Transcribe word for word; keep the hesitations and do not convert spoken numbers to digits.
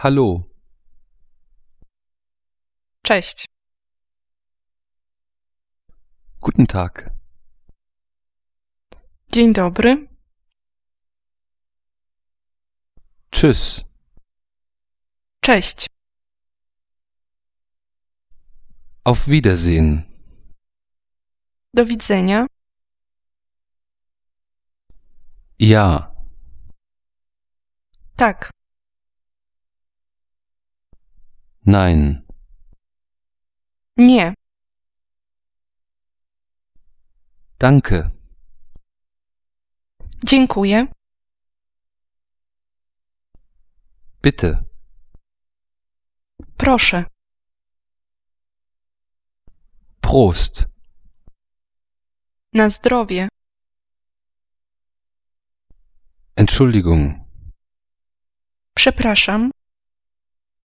Hallo. Cześć. Guten Tag. Dzień dobry. Tschüss. Cześć. Auf Wiedersehen. Do widzenia. Ja. Tak. Nein. Nie. Danke. Dziękuję. Bitte. Proszę. Prost. Na zdrowie. Entschuldigung. Przepraszam.